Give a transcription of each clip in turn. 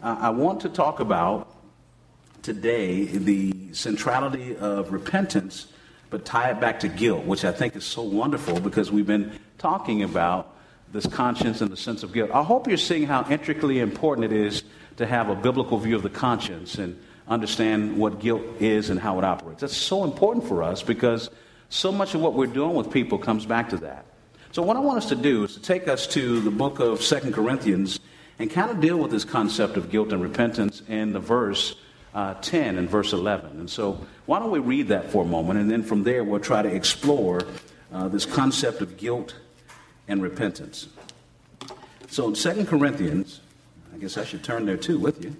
I want to talk about today the centrality of repentance, but tie it back to guilt, which I think is so wonderful because we've been talking about this conscience and the sense of guilt. I hope you're seeing how intricately important it is to have a biblical view of the conscience and understand what guilt is and how it operates. That's so important for us because so much of what we're doing with people comes back to that. So what I want us to do is to take us to the book of 2 Corinthians and kind of deal with this concept of guilt and repentance in the verse 10 and verse 11. And so why don't we read that for a moment, and then from there we'll try to explore this concept of guilt and repentance. So in 2 Corinthians, I guess I should turn there too with you.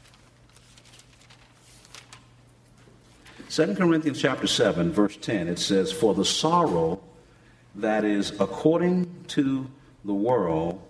2 Corinthians chapter 7, verse 10, it says, "For the sorrow that is according to the world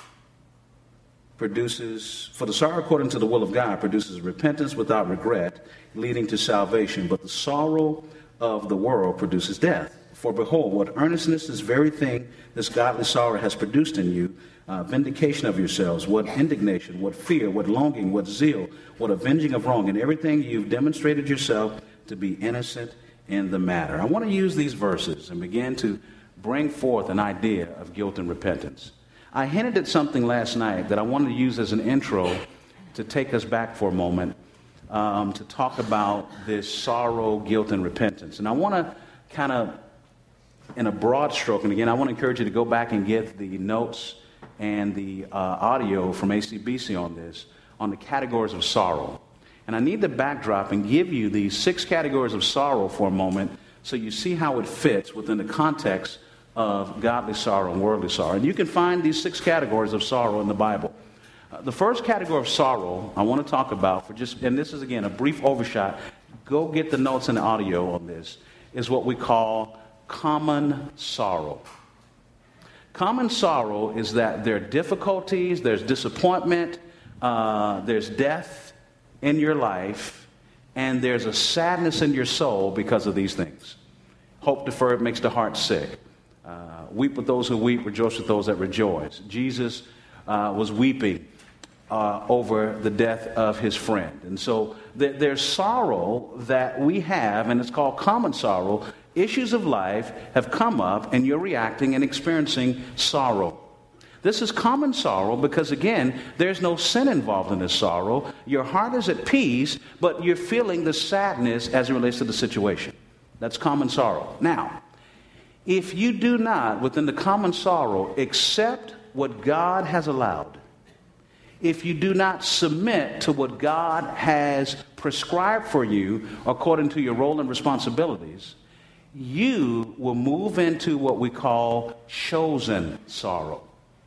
for the sorrow according to the will of God produces repentance without regret, leading to salvation. But the sorrow of the world produces death. For behold, what earnestness this very thing this godly sorrow has produced in you, vindication of yourselves, what indignation, what fear, what longing, what zeal, what avenging of wrong. In everything you've demonstrated yourself to be innocent in the matter." I want to use these verses and begin to bring forth an idea of guilt and repentance. I hinted at something last night that I wanted to use as an intro to take us back for a moment to talk about this sorrow, guilt, and repentance. And I want to kind of, in a broad stroke, and again, I want to encourage you to go back and get the notes and the audio from ACBC on this, on the categories of sorrow. And I need the backdrop and give you these 6 categories of sorrow for a moment so you see how it fits within the context of godly sorrow and worldly sorrow. And you can find these 6 categories of sorrow in the Bible. The first category of sorrow I want to talk about, and this is again a brief overshot, go get the notes and the audio on this, is what we call common sorrow. Common sorrow is that there are difficulties, there's disappointment, there's death in your life, and there's a sadness in your soul because of these things. Hope deferred makes the heart sick. Weep with those who weep, rejoice with those that rejoice. Jesus was weeping over the death of his friend. And so there's sorrow that we have, and it's called common sorrow. Issues of life have come up, and you're reacting and experiencing sorrow. This is common sorrow because, again, there's no sin involved in this sorrow. Your heart is at peace, but you're feeling the sadness as it relates to the situation. That's common sorrow. Now, if you do not, within the common sorrow, accept what God has allowed, if you do not submit to what God has prescribed for you according to your role and responsibilities, you will move into what we call chosen sorrow.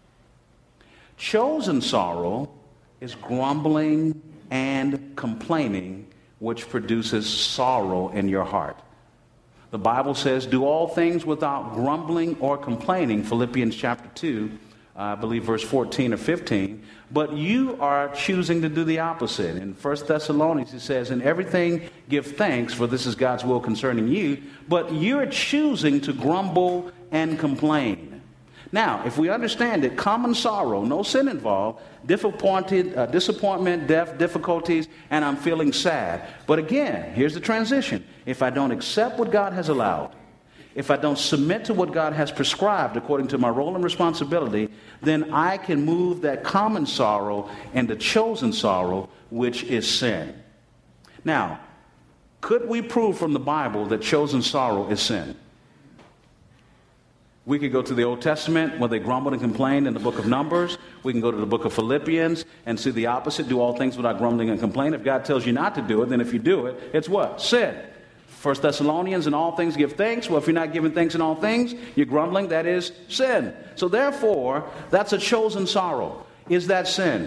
Chosen sorrow is grumbling and complaining, which produces sorrow in your heart. The Bible says, do all things without grumbling or complaining, Philippians chapter 2, I believe verse 14 or 15. But you are choosing to do the opposite. In 1 Thessalonians, it says, in everything give thanks, for this is God's will concerning you. But you're choosing to grumble and complain. Now, if we understand it, common sorrow, no sin involved, disappointment, death, difficulties, and I'm feeling sad. But again, here's the transition. If I don't accept what God has allowed, if I don't submit to what God has prescribed according to my role and responsibility, then I can move that common sorrow into chosen sorrow, which is sin. Now, could we prove from the Bible that chosen sorrow is sin? We could go to the Old Testament where they grumbled and complained in the book of Numbers. We can go to the book of Philippians and see the opposite, do all things without grumbling and complaining. If God tells you not to do it, then if you do it, it's what? Sin. 1 Thessalonians, in all things give thanks. Well, if you're not giving thanks in all things, you're grumbling, that is sin. So therefore, that's a chosen sorrow. Is that sin?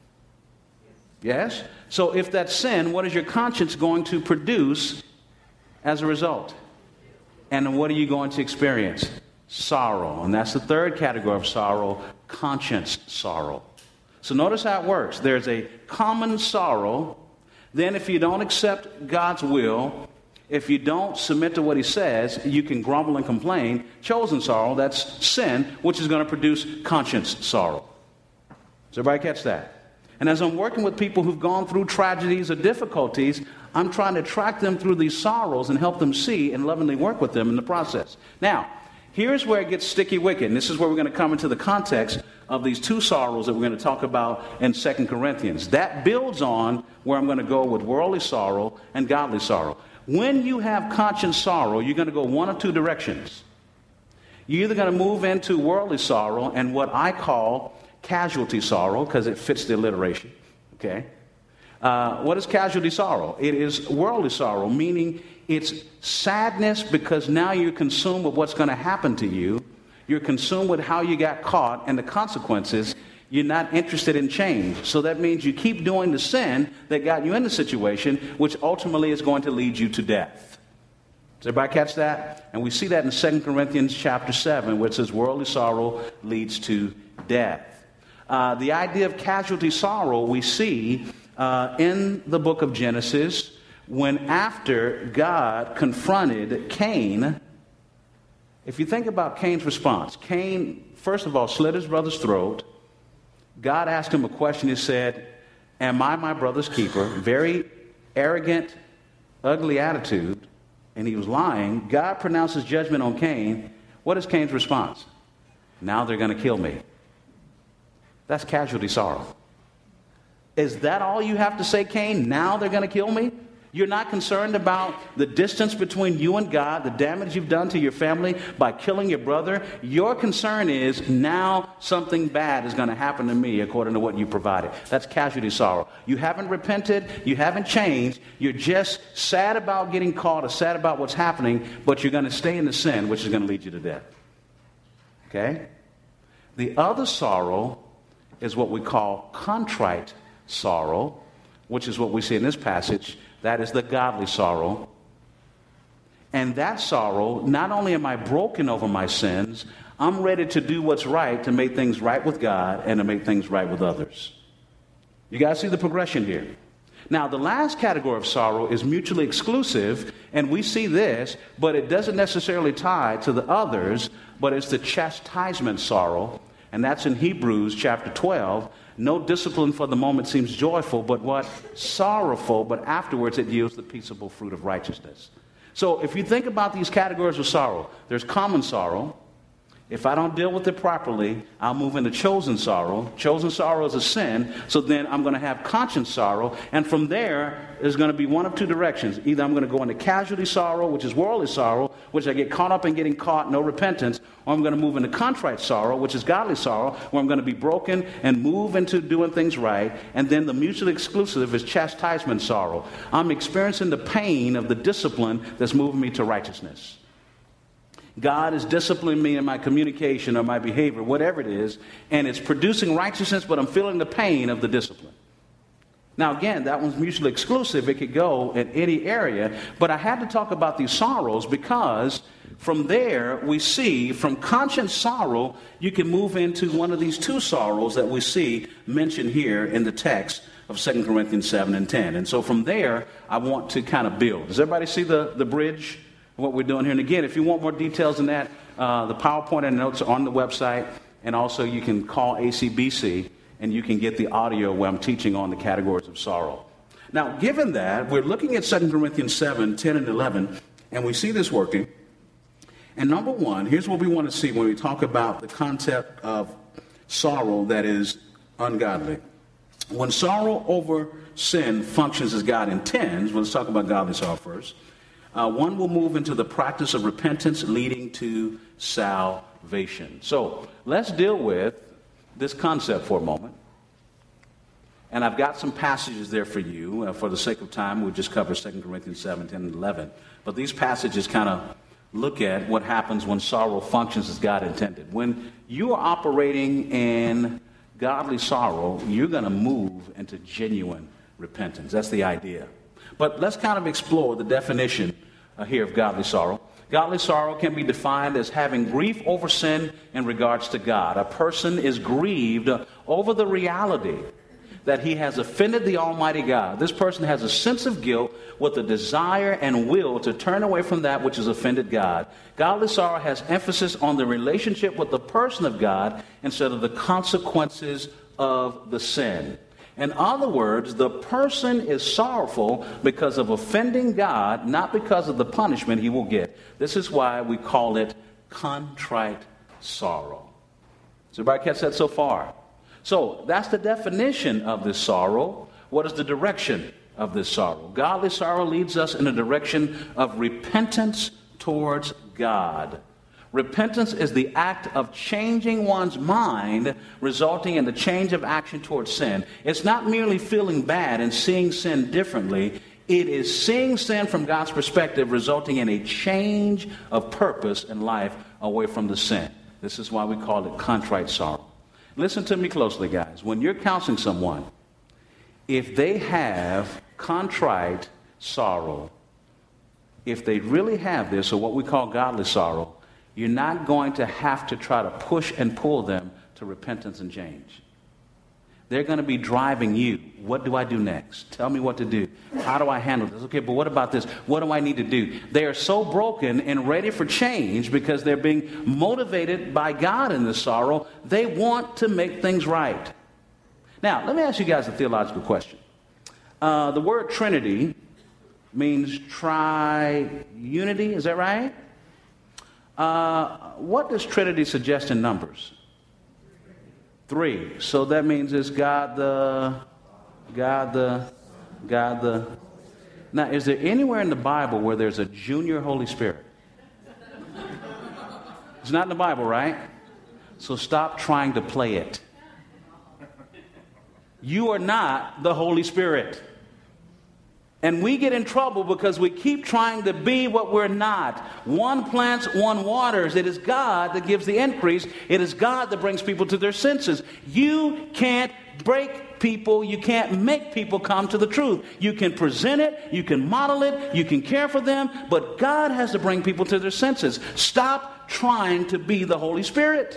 Yes? So if that's sin, what is your conscience going to produce as a result? And what are you going to experience? Sorrow. And that's the third category of sorrow, conscience sorrow. So notice how it works. There's a common sorrow. Then if you don't accept God's will, if you don't submit to what he says, you can grumble and complain. Chosen sorrow, that's sin, which is going to produce conscience sorrow. Does everybody catch that? And as I'm working with people who've gone through tragedies or difficulties, I'm trying to track them through these sorrows and help them see and lovingly work with them in the process. Now, here's where it gets sticky wicked, and this is where we're going to come into the context of these two sorrows that we're going to talk about in 2 Corinthians. That builds on where I'm going to go with worldly sorrow and godly sorrow. When you have conscious sorrow, you're going to go one of two directions. You're either going to move into worldly sorrow and what I call casualty sorrow, because it fits the alliteration, okay? What is casualty sorrow? It is worldly sorrow, meaning it's sadness because now you're consumed with what's going to happen to you. You're consumed with how you got caught and the consequences. You're not interested in change. So that means you keep doing the sin that got you in the situation, which ultimately is going to lead you to death. Does everybody catch that? And we see that in 2 Corinthians chapter 7, where it says worldly sorrow leads to death. The idea of casualty sorrow we see in the book of Genesis when after God confronted Cain. If you think about Cain's response, Cain, first of all, slit his brother's throat. God asked him a question. He said, am I my brother's keeper? Very arrogant, ugly attitude. And he was lying. God pronounces judgment on Cain. What is Cain's response? Now they're going to kill me. That's casualty sorrow. Is that all you have to say, Cain? Now they're going to kill me? You're not concerned about the distance between you and God, the damage you've done to your family by killing your brother. Your concern is now something bad is going to happen to me according to what you provided. That's casualty sorrow. You haven't repented. You haven't changed. You're just sad about getting caught or sad about what's happening, but you're going to stay in the sin, which is going to lead you to death. Okay? The other sorrow is what we call contrite sorrow, which is what we see in this passage. That is the godly sorrow. And that sorrow, not only am I broken over my sins, I'm ready to do what's right to make things right with God and to make things right with others. You guys see the progression here? Now, the last category of sorrow is mutually exclusive, and we see this, but it doesn't necessarily tie to the others, but it's the chastisement sorrow. And that's in Hebrews chapter 12. No discipline for the moment seems joyful, but what? Sorrowful, but afterwards it yields the peaceable fruit of righteousness. So if you think about these categories of sorrow, there's common sorrow. If I don't deal with it properly, I'll move into chosen sorrow. Chosen sorrow is a sin, so then I'm going to have conscience sorrow. And from there, there's going to be one of two directions. Either I'm going to go into casualty sorrow, which is worldly sorrow, which I get caught up in getting caught, no repentance, or I'm going to move into contrite sorrow, which is godly sorrow, where I'm going to be broken and move into doing things right. And then the mutually exclusive is chastisement sorrow. I'm experiencing the pain of the discipline that's moving me to righteousness. God is disciplining me in my communication or my behavior, whatever it is, and it's producing righteousness, but I'm feeling the pain of the discipline. Now, again, that one's mutually exclusive. It could go in any area, but I had to talk about these sorrows because from there we see, from conscious sorrow, you can move into one of these two sorrows that we see mentioned here in the text of 2 Corinthians 7 and 10. And so from there, I want to kind of build. Does everybody see the bridge? What we're doing here. And again, if you want more details than that, the PowerPoint and notes are on the website, and also you can call ACBC and you can get the audio where I'm teaching on the categories of sorrow. Now, given that, we're looking at 2 Corinthians 7, 10, and 11, and we see this working. And number one, here's what we want to see when we talk about the concept of sorrow that is ungodly. When sorrow over sin functions as God intends, let's talk about godly sorrow first. One will move into the practice of repentance leading to salvation. So let's deal with this concept for a moment. And I've got some passages there for you. For the sake of time, we'll just cover 2 Corinthians 7, 10, and 11. But these passages kind of look at what happens when sorrow functions as God intended. When you are operating in godly sorrow, you're going to move into genuine repentance. That's the idea. But let's kind of explore the definition here of godly sorrow. Godly sorrow can be defined as having grief over sin in regards to God. A person is grieved over the reality that he has offended the Almighty God. This person has a sense of guilt with a desire and will to turn away from that which has offended God. Godly sorrow has emphasis on the relationship with the person of God instead of the consequences of the sin. In other words, the person is sorrowful because of offending God, not because of the punishment he will get. This is why we call it contrite sorrow. Does everybody catch that so far? So that's the definition of this sorrow. What is the direction of this sorrow? Godly sorrow leads us in a direction of repentance towards God. Repentance is the act of changing one's mind, resulting in the change of action towards sin. It's not merely feeling bad and seeing sin differently. It is seeing sin from God's perspective, resulting in a change of purpose in life away from the sin. This is why we call it contrite sorrow. Listen to me closely, guys. When you're counseling someone, if they have contrite sorrow, if they really have this, or what we call godly sorrow, you're not going to have to try to push and pull them to repentance and change. They're going to be driving you. What do I do next? Tell me what to do. How do I handle this? Okay, but what about this? What do I need to do? They are so broken and ready for change because they're being motivated by God in this sorrow. They want to make things right. Now, let me ask you guys a theological question. The word Trinity means tri-unity. Is that right? What does Trinity suggest in Numbers? 3. So that means it's God the. Now, is there anywhere in the Bible where there's a junior Holy Spirit? It's not in the Bible, right? So stop trying to play it. You are not the Holy Spirit. And we get in trouble because we keep trying to be what we're not. One plants, one waters. It is God that gives the increase. It is God that brings people to their senses. You can't break people. You can't make people come to the truth. You can present it. You can model it. You can care for them. But God has to bring people to their senses. Stop trying to be the Holy Spirit.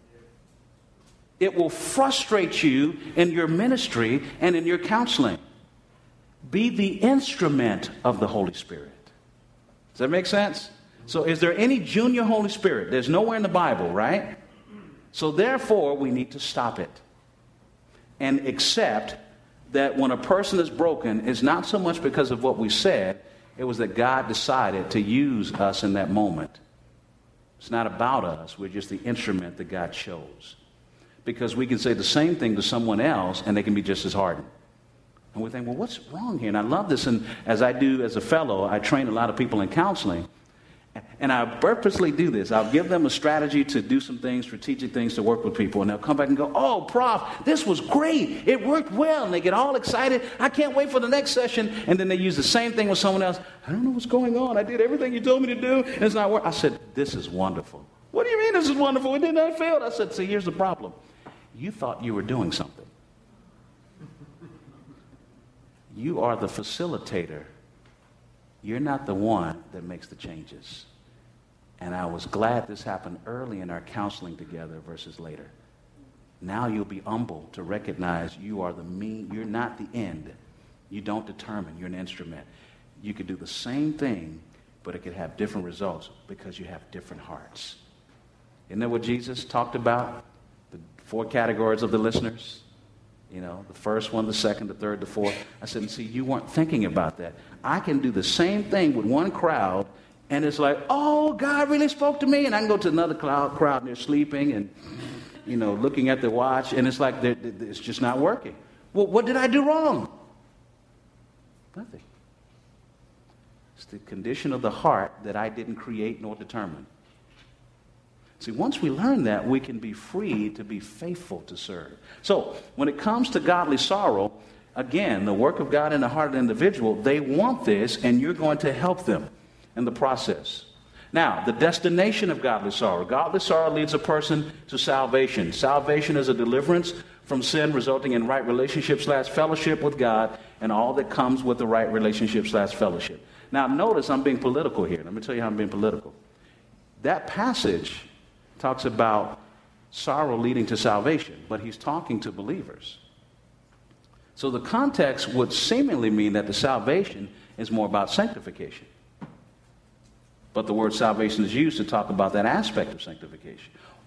It will frustrate you in your ministry and in your counseling. Be the instrument of the Holy Spirit. Does that make sense? So is there any junior Holy Spirit? There's nowhere in the Bible, right? So therefore, we need to stop it and accept that when a person is broken, it's not so much because of what we said, it was that God decided to use us in that moment. It's not about us. We're just the instrument that God chose. Because we can say the same thing to someone else and they can be just as hardened. And we think, well, what's wrong here? And I love this. And as I do as a fellow, I train a lot of people in counseling. And I purposely do this. I'll give them a strategy to do some things, strategic things to work with people. And they'll come back and go, oh, Prof, this was great. It worked well. And they get all excited. I can't wait for the next session. And then they use the same thing with someone else. I don't know what's going on. I did everything you told me to do. And it's not working. I said, this is wonderful. What do you mean this is wonderful? It did not fail. I said, see, here's the problem. You thought you were doing something. You are the facilitator. You're not the one that makes the changes. And I was glad this happened early in our counseling together versus later. Now you'll be humble to recognize you are you're not the end. You don't determine. You're an instrument. You could do the same thing, but it could have different results because you have different hearts. Isn't that what Jesus talked about? The 4 categories of the listeners? You know, the first one, the second, the third, the fourth. I said, see, you weren't thinking about that. I can do the same thing with one crowd, and it's like, oh, God really spoke to me. And I can go to another crowd, and they're sleeping and, you know, looking at their watch, and it's like it's just not working. Well, what did I do wrong? Nothing. It's the condition of the heart that I didn't create nor determine. See, once we learn that, we can be free to be faithful to serve. So, when it comes to godly sorrow, again, the work of God in the heart of the individual, they want this, and you're going to help them in the process. Now, the destination of godly sorrow. Godly sorrow leads a person to salvation. Salvation is a deliverance from sin, resulting in right relationship/fellowship with God, and all that comes with the right relationship/fellowship. Now, notice I'm being political here. Let me tell you how I'm being political. That passage talks about sorrow leading to salvation, but he's talking to believers. So the context would seemingly mean that the salvation is more about sanctification. But the word salvation is used to talk about that aspect of sanctification.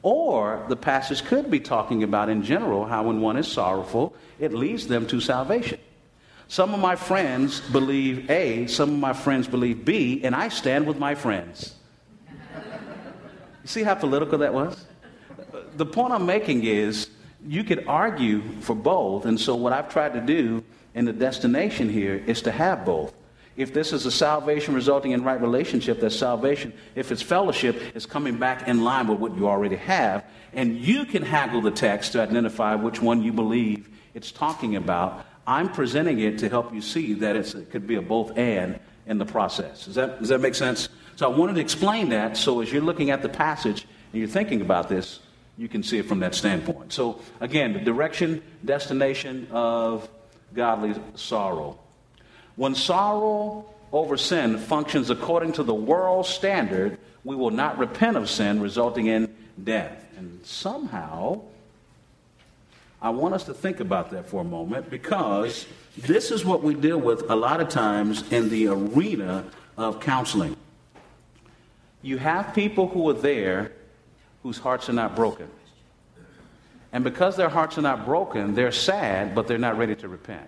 Or the passage could be talking about in general how when one is sorrowful, it leads them to salvation. Some of my friends believe A, some of my friends believe B, and I stand with my friends. You see how political that was? The point I'm making is you could argue for both, and so what I've tried to do in the destination here is to have both. If this is a salvation resulting in right relationship, that's salvation. If it's fellowship, it's coming back in line with what you already have. And you can haggle the text to identify which one you believe it's talking about. I'm presenting it to help you see that it could be a both and in the process. Does that make sense? So I wanted to explain that so as you're looking at the passage and you're thinking about this, you can see it from that standpoint. So again, the direction, destination of godly sorrow. When sorrow over sin functions according to the world's standard, we will not repent of sin, resulting in death. And somehow, I want us to think about that for a moment, because this is what we deal with a lot of times in the arena of counseling. You have people who are there whose hearts are not broken. And because their hearts are not broken, they're sad, but they're not ready to repent.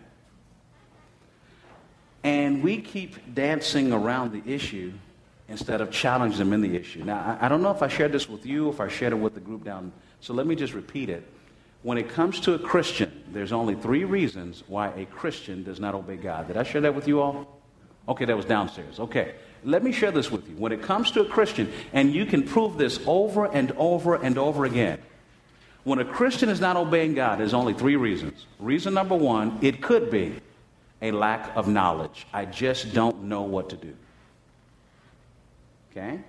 And we keep dancing around the issue instead of challenging them in the issue. Now, I don't know if I shared this with you, if I shared it with the group down, so let me just repeat it. When it comes to a Christian, there's only 3 reasons why a Christian does not obey God. Did I share that with you all? Okay, that was downstairs. Okay, let me share this with you. When it comes to a Christian, and you can prove this over and over and over again, when a Christian is not obeying God, there's only 3 reasons. Reason number 1, it could be a lack of knowledge. I just don't know what to do. Okay?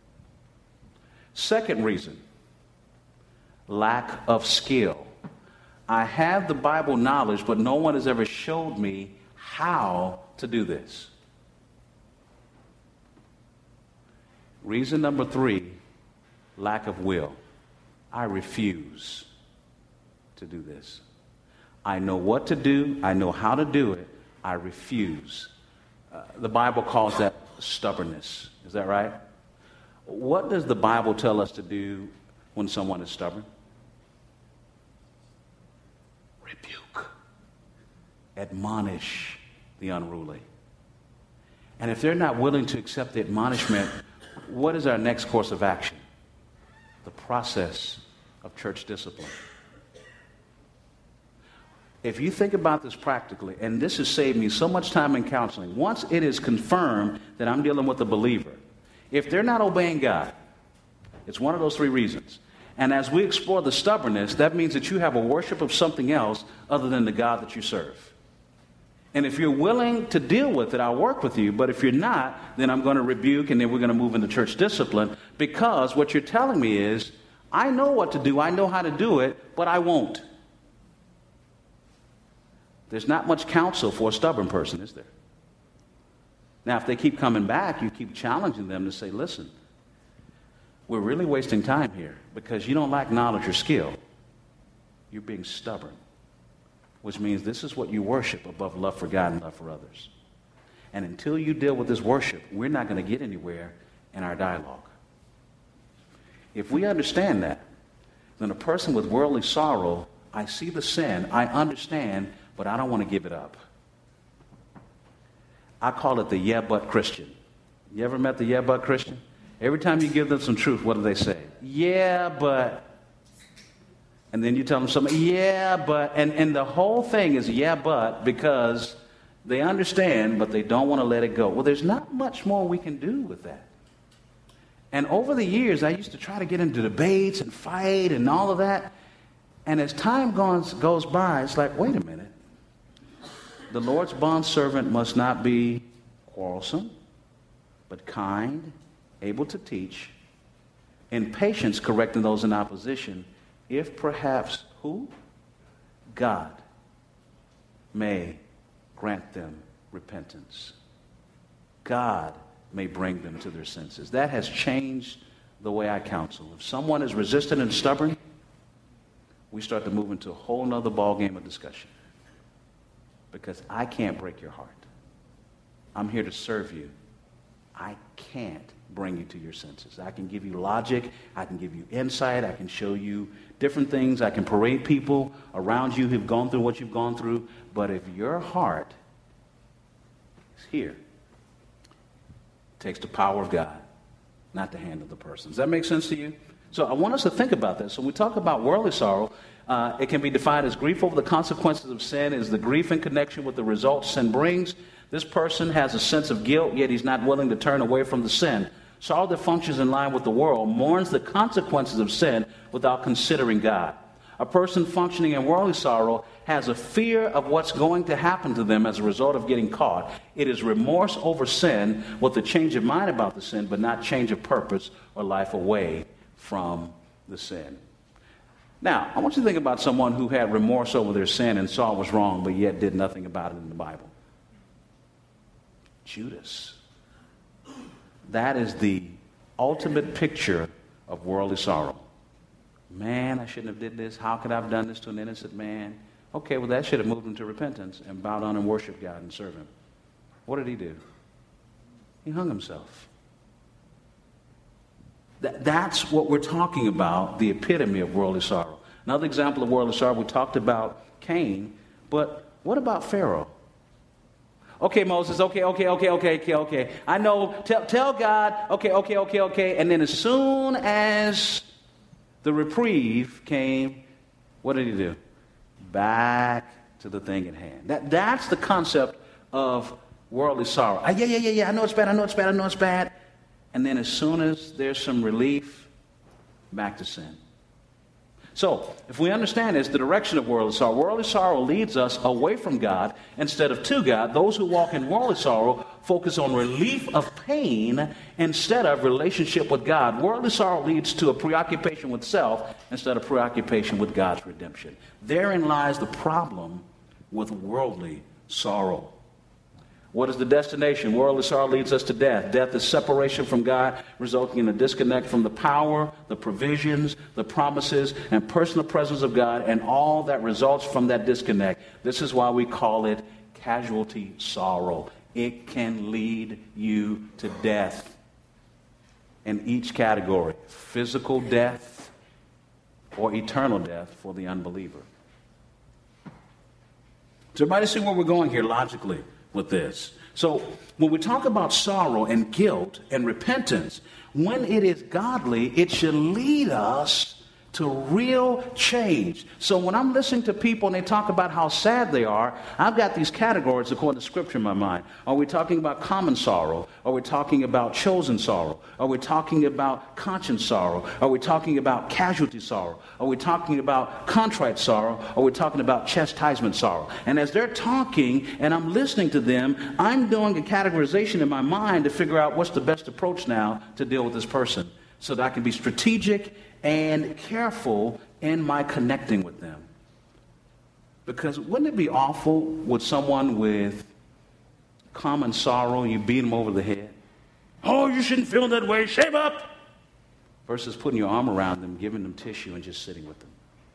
Second reason, lack of skill. I have the Bible knowledge, but no one has ever showed me how to do this. Reason number 3, lack of will. I refuse to do this. I know what to do. I know how to do it. I refuse. The Bible calls that stubbornness. Is that right? What does the Bible tell us to do when someone is stubborn? Rebuke. Admonish the unruly. And if they're not willing to accept the admonishment, what is our next course of action? The process of church discipline. If you think about this practically, and this has saved me so much time in counseling, once it is confirmed that I'm dealing with a believer, if they're not obeying God, it's one of those 3 reasons. And as we explore the stubbornness, that means that you have a worship of something else other than the God that you serve. And if you're willing to deal with it, I'll work with you. But if you're not, then I'm going to rebuke, and then we're going to move into church discipline, because what you're telling me is, I know what to do, I know how to do it, but I won't. There's not much counsel for a stubborn person, is there? Now, if they keep coming back, you keep challenging them to say, listen, we're really wasting time here because you don't lack knowledge or skill. You're being stubborn, which means this is what you worship above love for God and love for others. And until you deal with this worship, we're not going to get anywhere in our dialogue. If we understand that, then a person with worldly sorrow, I see the sin, I understand, but I don't want to give it up. I call it the yeah, but Christian. You ever met the yeah, but Christian? Every time you give them some truth, what do they say? Yeah, but. And then you tell them something, yeah, but. And the whole thing is yeah, but, because they understand, but they don't want to let it go. Well, there's not much more we can do with that. And over the years, I used to try to get into debates and fight and all of that. And as time goes by, it's like, wait a minute. The Lord's bondservant must not be quarrelsome, but kind, able to teach, in patience correcting those in opposition, if perhaps who? God may grant them repentance. God may bring them to their senses. That has changed the way I counsel. If someone is resistant and stubborn, we start to move into a whole nother ballgame of discussion. Because I can't break your heart. I'm here to serve you. I can't bring you to your senses. I can give you logic. I can give you insight. I can show you different things. I can parade people around you who've gone through what you've gone through. But if your heart is here, it takes the power of God, not the hand of the person. Does that make sense to you? So I want us to think about this. When we talk about worldly sorrow, it can be defined as grief over the consequences of sin, is the grief in connection with the results sin brings. This person has a sense of guilt, yet he's not willing to turn away from the sin. Sorrow that functions in line with the world mourns the consequences of sin without considering God. A person functioning in worldly sorrow has a fear of what's going to happen to them as a result of getting caught. It is remorse over sin with a change of mind about the sin, but not change of purpose or life away from the sin. Now, I want you to think about someone who had remorse over their sin and saw it was wrong, but yet did nothing about it in the Bible. Judas. That is the ultimate picture of worldly sorrow. Man, I shouldn't have did this. How could I have done this to an innocent man? Okay, well, that should have moved him to repentance and bow down and worship God and serve him. What did he do? He hung himself. That's what we're talking about, the epitome of worldly sorrow. Another example of worldly sorrow, we talked about Cain, but what about Pharaoh? Okay, Moses, okay. I know, tell God, okay. And then as soon as the reprieve came, what did he do? Back to the thing at hand. That's the concept of worldly sorrow. Yeah, I know it's bad. And then as soon as there's some relief, back to sin. So, if we understand this, the direction of worldly sorrow leads us away from God instead of to God. Those who walk in worldly sorrow focus on relief of pain instead of relationship with God. Worldly sorrow leads to a preoccupation with self instead of preoccupation with God's redemption. Therein lies the problem with worldly sorrow. What is the destination? Worldly sorrow leads us to death. Death is separation from God, resulting in a disconnect from the power, the provisions, the promises, and personal presence of God, and all that results from that disconnect. This is why we call it casualty sorrow. It can lead you to death in each category: physical death or eternal death for the unbeliever. Does everybody see where we're going here logically with this? So when we talk about sorrow and guilt and repentance, when it is godly, it should lead us to real change. So when I'm listening to people and they talk about how sad they are, I've got these categories according to Scripture in my mind. Are we talking about common sorrow? Are we talking about chosen sorrow? Are we talking about conscience sorrow? Are we talking about casualty sorrow? Are we talking about contrite sorrow? Are we talking about chastisement sorrow? And as they're talking and I'm listening to them, I'm doing a categorization in my mind to figure out what's the best approach now to deal with this person, so that I can be strategic and careful in my connecting with them. Because wouldn't it be awful with someone with common sorrow, you beat them over the head? Oh, you shouldn't feel that way, shave up! Versus putting your arm around them, giving them tissue, and just sitting with them.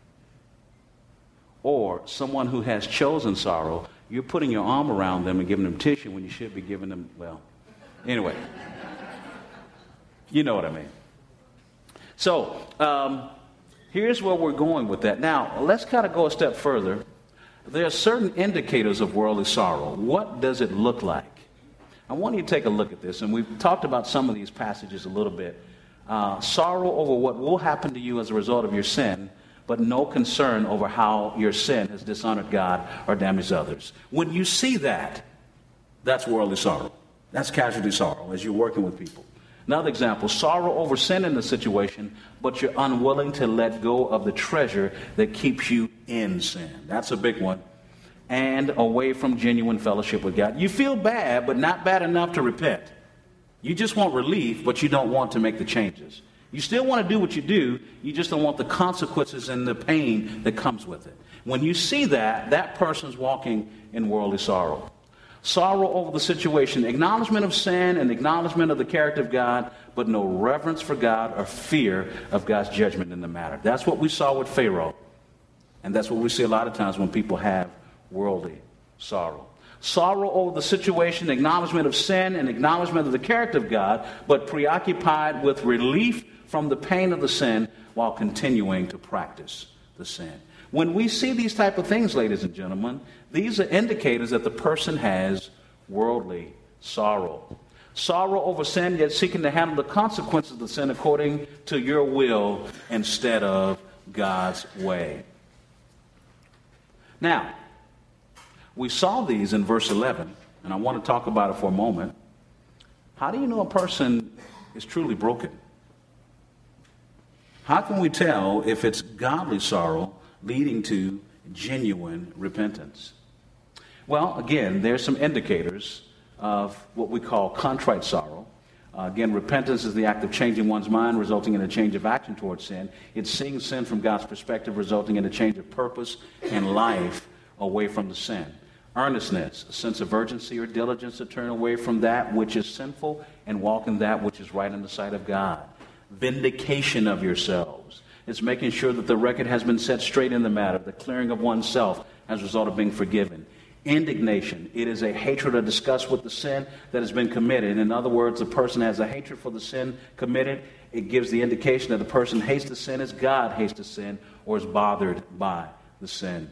Or someone who has chosen sorrow, you're putting your arm around them and giving them tissue when you should be giving them, well, anyway. You know what I mean. So, here's where we're going with that. Now, let's kind of go a step further. There are certain indicators of worldly sorrow. What does it look like? I want you to take a look at this, and we've talked about some of these passages a little bit. Sorrow over what will happen to you as a result of your sin, but no concern over how your sin has dishonored God or damaged others. When you see that, that's worldly sorrow. That's casualty sorrow as you're working with people. Another example, sorrow over sin in the situation, but you're unwilling to let go of the treasure that keeps you in sin. That's a big one. And away from genuine fellowship with God. You feel bad, but not bad enough to repent. You just want relief, but you don't want to make the changes. You still want to do what you do, you just don't want the consequences and the pain that comes with it. When you see that, that person's walking in worldly sorrow. Sorrow over the situation, acknowledgement of sin and acknowledgement of the character of God, but no reverence for God or fear of God's judgment in the matter. That's what we saw with Pharaoh. And that's what we see a lot of times when people have worldly sorrow. Sorrow over the situation, acknowledgement of sin, and acknowledgement of the character of God, but preoccupied with relief from the pain of the sin while continuing to practice the sin. When we see these type of things, ladies and gentlemen, these are indicators that the person has worldly sorrow. Sorrow over sin, yet seeking to handle the consequences of the sin according to your will instead of God's way. Now, we saw these in verse 11, and I want to talk about it for a moment. How do you know a person is truly broken? How can we tell if it's godly sorrow leading to genuine repentance? Well, again, there's some indicators of what we call contrite sorrow. Again, repentance is the act of changing one's mind, resulting in a change of action towards sin. It's seeing sin from God's perspective, resulting in a change of purpose and life away from the sin. Earnestness, a sense of urgency or diligence to turn away from that which is sinful and walk in that which is right in the sight of God. Vindication of yourselves. It's making sure that the record has been set straight in the matter, the clearing of oneself as a result of being forgiven. Indignation. It is a hatred or disgust with the sin that has been committed. In other words, the person has a hatred for the sin committed. It gives the indication that the person hates the sin as God hates the sin or is bothered by the sin.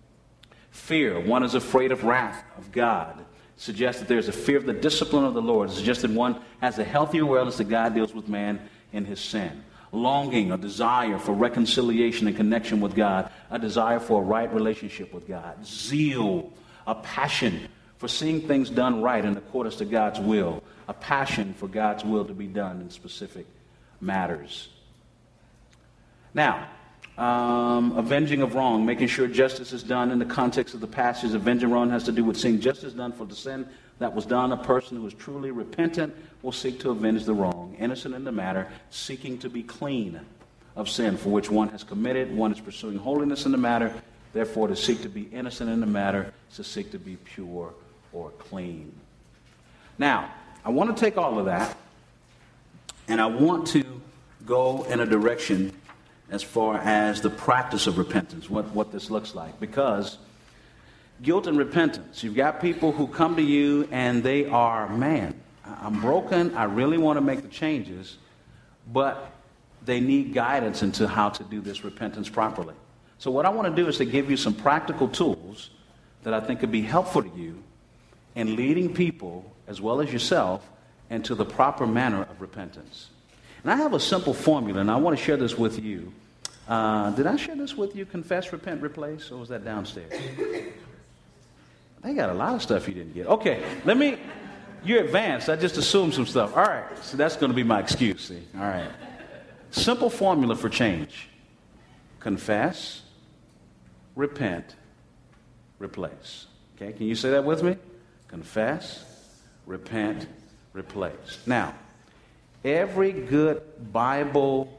Fear. One is afraid of wrath of God. Suggests that there's a fear of the discipline of the Lord. It suggests that one has a healthy awareness that God deals with man in his sin. Longing, a desire for reconciliation and connection with God. A desire for a right relationship with God. Zeal. A passion for seeing things done right in accordance to God's will. A passion for God's will to be done in specific matters. Now, avenging of wrong, making sure justice is done in the context of the passage. Avenging wrong has to do with seeing justice done for the sin that was done. A person who is truly repentant will seek to avenge the wrong, innocent in the matter, seeking to be clean of sin for which one has committed. One is pursuing holiness in the matter. Therefore, to seek to be innocent in the matter is to seek to be pure or clean. Now, I want to take all of that, and I want to go in a direction as far as the practice of repentance, what this looks like. Because guilt and repentance, you've got people who come to you and they are, man, I'm broken, I really want to make the changes, but they need guidance into how to do this repentance properly. So what I want to do is to give you some practical tools that I think could be helpful to you in leading people, as well as yourself, into the proper manner of repentance. And I have a simple formula, and I want to share this with you. Did I share this with you? Confess, repent, replace? Or was that downstairs? They got a lot of stuff you didn't get. Okay, you're advanced. I just assumed some stuff. All right, so that's going to be my excuse, see? All right. Simple formula for change. Confess, repent, replace. Okay, can you say that with me? Confess, repent, replace. Now, every good Bible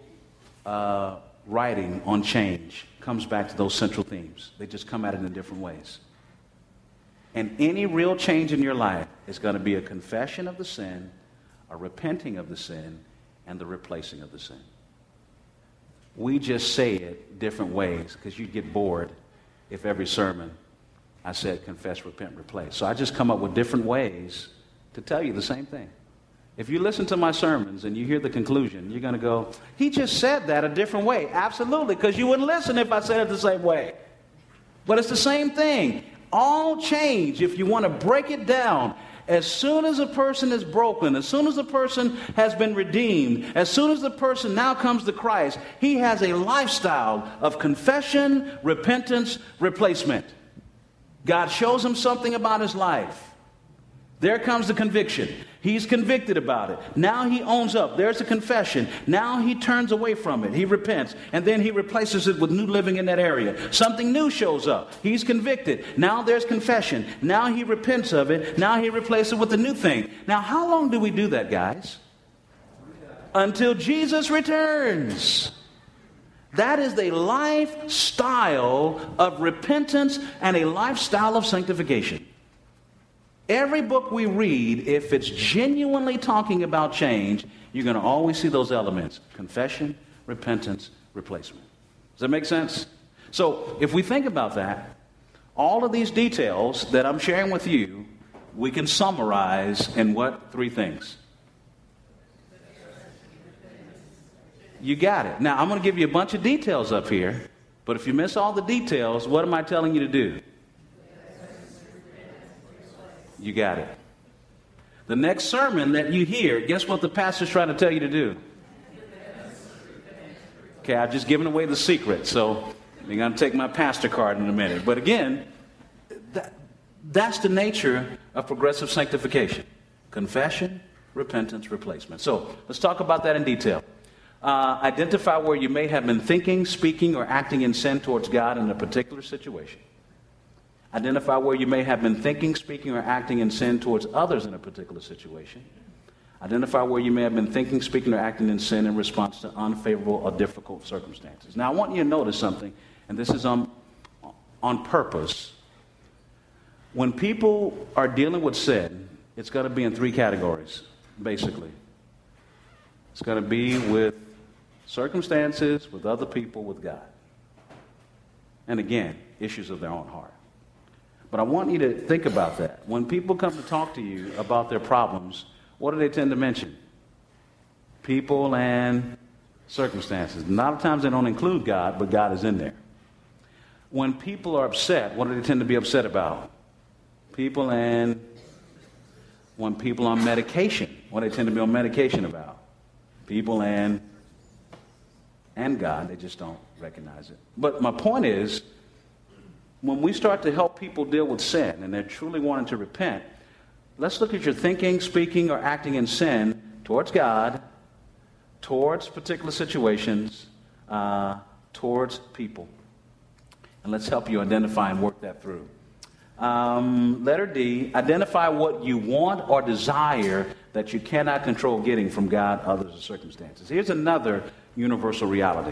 writing on change comes back to those central themes. They just come at it in different ways. And any real change in your life is going to be a confession of the sin, a repenting of the sin, and the replacing of the sin. We just say it different ways because you'd get bored if every sermon I said confess, repent, replace. So I just come up with different ways to tell you the same thing. If you listen to my sermons and you hear the conclusion, you're going to go, he just said that a different way. Absolutely, because you wouldn't listen if I said it the same way. But it's the same thing. All change, if you want to break it down, as soon as a person is broken, as soon as a person has been redeemed, as soon as the person now comes to Christ, he has a lifestyle of confession, repentance, replacement. God shows him something about his life. There comes the conviction. He's convicted about it. Now he owns up. There's a confession. Now he turns away from it. He repents. And then he replaces it with new living in that area. Something new shows up. He's convicted. Now there's confession. Now he repents of it. Now he replaces it with a new thing. Now how long do we do that, guys? Until Jesus returns. That is a lifestyle of repentance and a lifestyle of sanctification. Every book we read, if it's genuinely talking about change, you're going to always see those elements. Confession, repentance, replacement. Does that make sense? So if we think about that, All of these details that I'm sharing with you, we can summarize in what? 3 things. You got it. Now, I'm going to give you a bunch of details up here, but if you miss all the details, what am I telling you to do? You got it. The next sermon that you hear, guess what the pastor's trying to tell you to do? Okay, I've just given away the secret, so you're going to take my pastor card in a minute. But again, that's the nature of progressive sanctification. Confession, repentance, replacement. So let's talk about that in detail. Identify where you may have been thinking, speaking, or acting in sin towards God in a particular situation. Identify where you may have been thinking, speaking, or acting in sin towards others in a particular situation. Identify where you may have been thinking, speaking, or acting in sin in response to unfavorable or difficult circumstances. Now, I want you to notice something, and this is on purpose. When people are dealing with sin, it's going to be in 3 categories, basically. It's going to be with circumstances, with other people, with God. And again, issues of their own heart. But I want you to think about that. When people come to talk to you about their problems, what do they tend to mention? People and circumstances. A lot of times they don't include God, but God is in there. When people are upset, what do they tend to be upset about? People and when people on medication, what do they tend to be on medication about? People and God, they just don't recognize it. But my point is, when we start to help people deal with sin and they're truly wanting to repent, let's look at your thinking, speaking, or acting in sin towards God, towards particular situations, towards people. And let's help you identify and work that through. Letter D, identify what you want or desire that you cannot control getting from God, others, or circumstances. Here's another universal reality.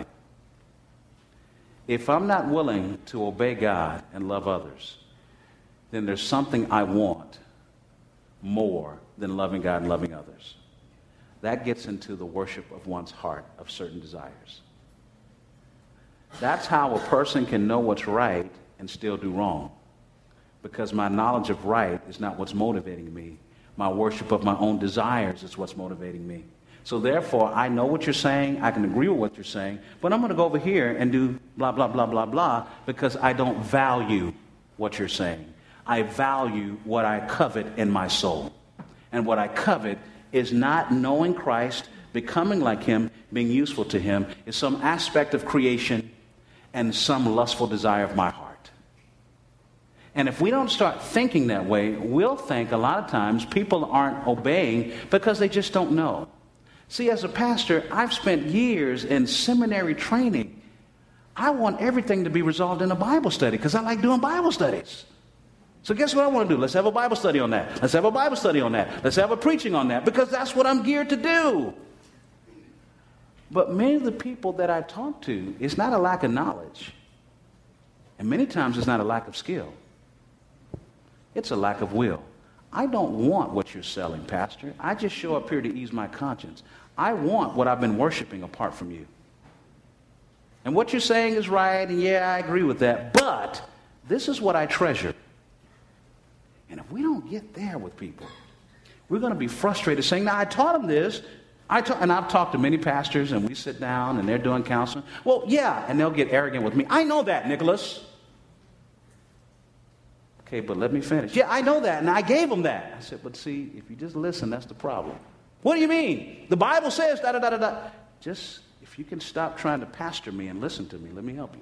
If I'm not willing to obey God and love others, then there's something I want more than loving God and loving others. That gets into the worship of one's heart of certain desires. That's how a person can know what's right and still do wrong. Because my knowledge of right is not what's motivating me. My worship of my own desires is what's motivating me. So therefore, I know what you're saying, I can agree with what you're saying, but I'm going to go over here and do blah, blah, blah, blah, blah, because I don't value what you're saying. I value what I covet in my soul. And what I covet is not knowing Christ, becoming like Him, being useful to Him, is some aspect of creation and some lustful desire of my heart. And if we don't start thinking that way, we'll think a lot of times people aren't obeying because they just don't know. See, as a pastor, I've spent years in seminary training. I want everything to be resolved in a Bible study because I like doing Bible studies. So guess what I want to do? Let's have a Bible study on that. Let's have a Bible study on that. Let's have a preaching on that because that's what I'm geared to do. But many of the people that I talk to, it's not a lack of knowledge. And many times it's not a lack of skill. It's a lack of will. I don't want what you're selling, Pastor. I just show up here to ease my conscience. I want what I've been worshiping apart from you. And what you're saying is right, and yeah, I agree with that. But this is what I treasure. And if we don't get there with people, we're going to be frustrated saying, now, I taught them this. And I've talked to many pastors, and we sit down, and they're doing counseling. Well, yeah, and they'll get arrogant with me. I know that, Nicholas. Okay, but let me finish. Yeah, I know that, and I gave them that. I said, but see, if you just listen, that's the problem. What do you mean? The Bible says da-da-da-da-da. Just, if you can stop trying to pastor me and listen to me, let me help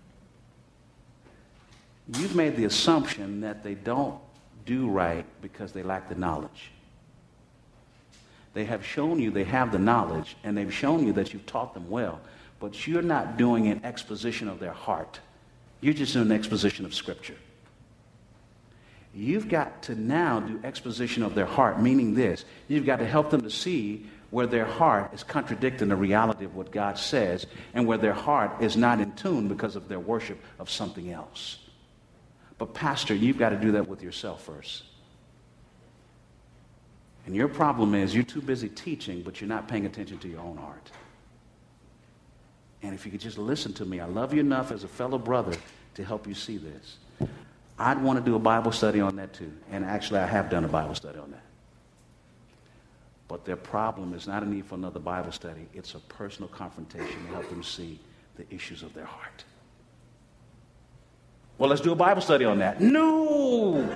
you. You've made the assumption that they don't do right because they lack the knowledge. They have shown you they have the knowledge, and they've shown you that you've taught them well, but you're not doing an exposition of their heart. You're just doing an exposition of Scripture. You've got to now do exposition of their heart, meaning this. You've got to help them to see where their heart is contradicting the reality of what God says and where their heart is not in tune because of their worship of something else. But Pastor, you've got to do that with yourself first. And your problem is you're too busy teaching, but you're not paying attention to your own heart. And if you could just listen to me, I love you enough as a fellow brother to help you see this. I'd want to do a Bible study on that too. And actually, I have done a Bible study on that. But their problem is not a need for another Bible study. It's a personal confrontation to help them see the issues of their heart. Well, let's do a Bible study on that. No!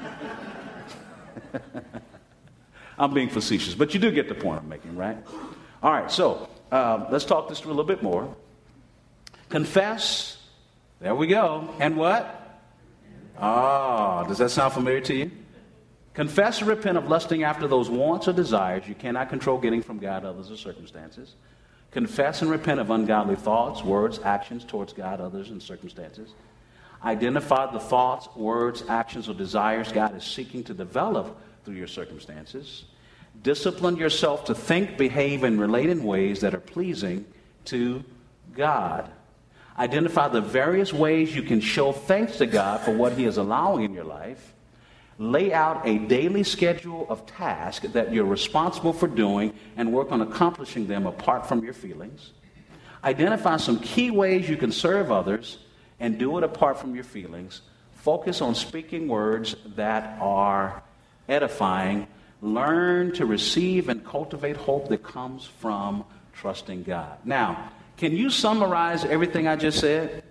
I'm being facetious, but you do get the point I'm making, right? All right, so let's talk this through a little bit more. Confess. There we go. And what? Does that sound familiar to you? Confess and repent of lusting after those wants or desires you cannot control getting from God, others, or circumstances. Confess and repent of ungodly thoughts, words, actions towards God, others, and circumstances. Identify the thoughts, words, actions, or desires God is seeking to develop through your circumstances. Discipline yourself to think, behave, and relate in ways that are pleasing to God. Identify the various ways you can show thanks to God for what He is allowing in your life. Lay out a daily schedule of tasks that you're responsible for doing and work on accomplishing them apart from your feelings. Identify some key ways you can serve others and do it apart from your feelings. Focus on speaking words that are edifying. Learn to receive and cultivate hope that comes from trusting God. Now, can you summarize everything I just said?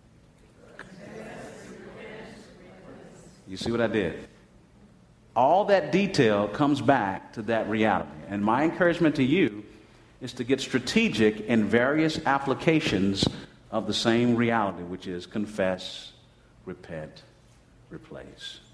You see what I did? All that detail comes back to that reality. And my encouragement to you is to get strategic in various applications of the same reality, which is confess, repent, replace.